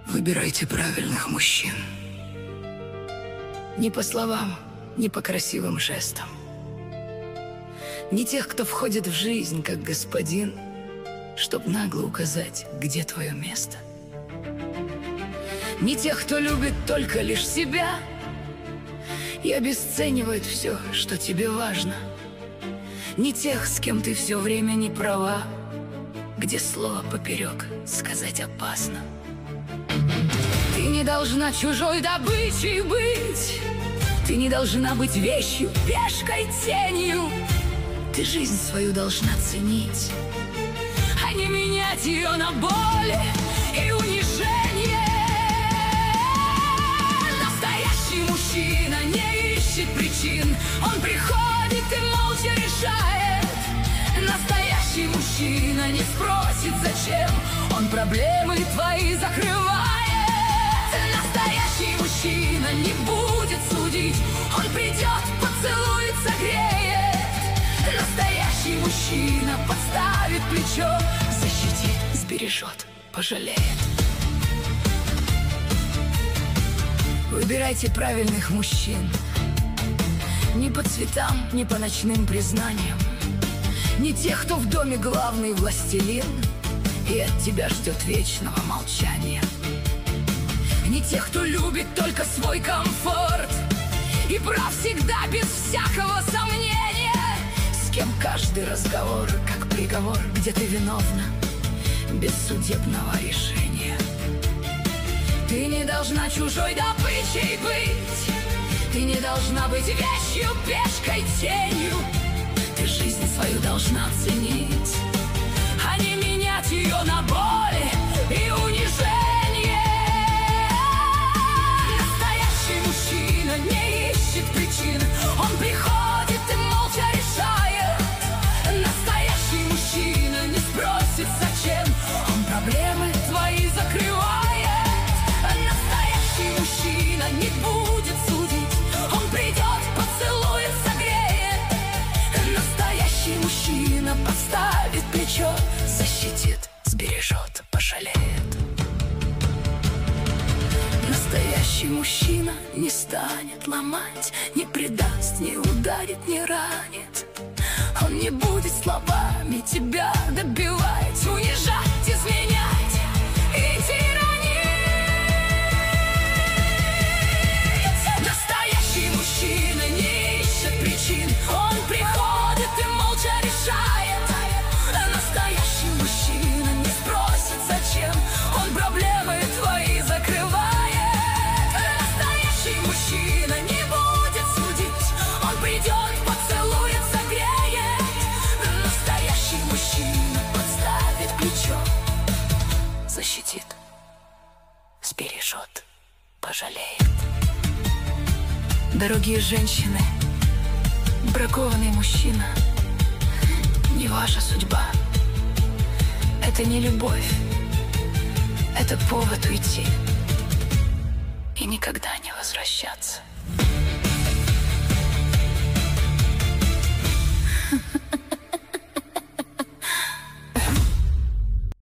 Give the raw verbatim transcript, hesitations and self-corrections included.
Выбирайте правильных мужчин. Не по словам, не по красивым жестам. Не тех, кто входит в жизнь как господин, чтоб нагло указать, где твое место. Не тех, кто любит только лишь себя и обесценивает все, что тебе важно. Не тех, с кем ты все время не права, где слово поперек сказать опасно. Ты не должна чужой добычей быть, ты не должна быть вещью, пешкой, тенью. Ты жизнь свою должна ценить, а не менять ее на боли и унижение. Настоящий мужчина не ищет причин, он приходит и молча решает. Настоящий мужчина не спросит зачем, он проблемы твои закрывает. Настоящий мужчина не будет судить, он придет, поцелует, согреет. Настоящий мужчина подставит плечо, защитит, сбережет, пожалеет. Выбирайте правильных мужчин. Не по цветам, не по ночным признаниям. Не тех, кто в доме главный властелин и от тебя ждет вечного молчания. Не тех, кто любит только свой комфорт и прав всегда без всякого сомнения. С кем каждый разговор как приговор, где ты виновна без судебного решения. Ты не должна чужой добычей быть, ты не должна быть вещью, пешкой, тенью. Ты жизнь свою должна ценить, а не менять ее на боли и унижение. Настоящий мужчина не ищет причин, он приходит и молча решает. Настоящий мужчина не спросит зачем, он проблемы твои закрывает. Настоящий мужчина не будет судить, он придет, поцелует, согреет. Настоящий мужчина подставит плечо, защитит, сбережет, пожалеет. Настоящий мужчина не станет ломать, не предаст, не ударит, не ранит. Он не будет словами тебя добивать, унижать, изменять и тиранить. Настоящий мужчина не ищет причин, он приходит и молча решает. Настоящий мужчина не спросит зачем, он проблемы твои закрывает. Настоящий мужчина не будет судить, он придет, поцелует, согреет. Настоящий мужчина подставит плечо, защитит, сбережет, пожалеет. Дорогие женщины, бракованный мужчина не ваша судьба. Это не любовь, это повод уйти и никогда не возвращаться.